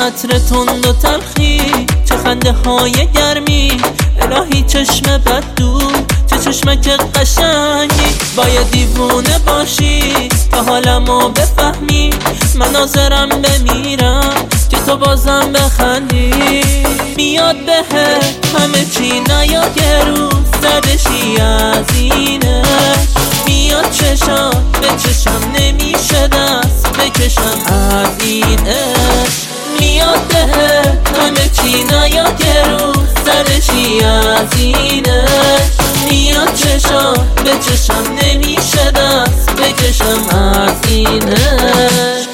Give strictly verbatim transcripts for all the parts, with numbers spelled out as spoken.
عطر تند و تلخی، چه خنده های گرمی، الهی چشم بد دور، چه چشمک قشنگی. باید دیوونه باشی تا حالمو بفهمی، من ناظرم بمیرم که تو بازم بخندی. میاد بهت همه چی نیاد یه روز زدشی از اینه، میاد چشم به چشم نمیشه دست بکشم از این عشق. میاد بهت همه چی نیاد یه روز زدشی از این عشق، میاد چشم به چشم نمیشه دست بکشم از این عشق.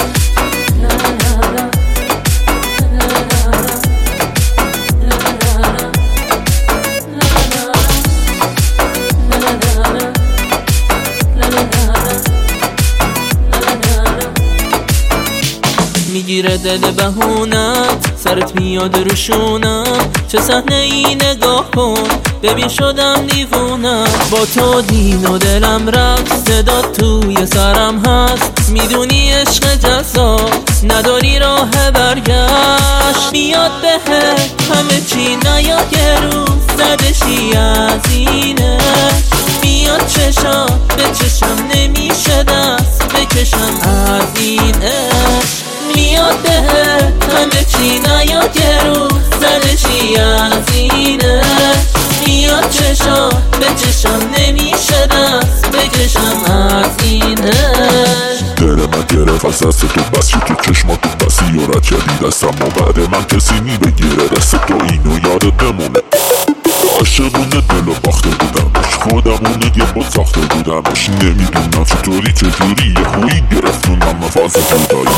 میگیره دل بهونت، سرت میاد روشونم، چه صحنه ای نگاه کن ببین شدم دیوونم. با تو دین و دلم رفت، صدا توی سرم هست، میدونی عشق جذاب نداری راه برگشت. میاد بهت همه چی نیاد یه روز زدشی از اینه، میاد چشم به چشم نمیشه دست بکشم از این عشق. میاد بهت همه چی نیاد یه روز زدشی از اینه، میاد چشم به چشم نمیشه دست بکشم از این عشق. دل من گرفت از دست تو، بس شد تو چشمات تو بسی و رد کردی دستم و بعد من کسی می بگیره دست تو اینو یادت بمونه. عاشقونه دل و باخته بودمش، خودمونه یه بود ساخته بودمش، نمیدونم چطوری چجوری یه خویی گرفتونم فاز جدایی.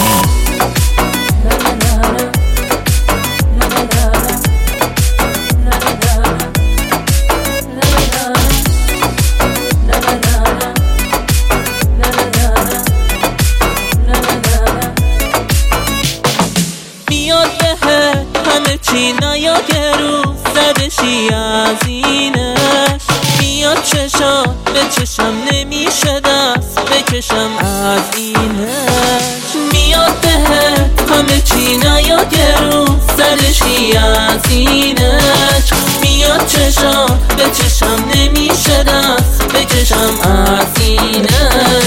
میاد بهت همه چی نیاد یه روز زدشی از اینش، میاد چشم به چشم نمیشه دست بکشم از اینش. میاد بهت همه چی نیاد یه روز زدشی از اینش، میاد چشم به چشم نمیشه دست بکشم از اینش.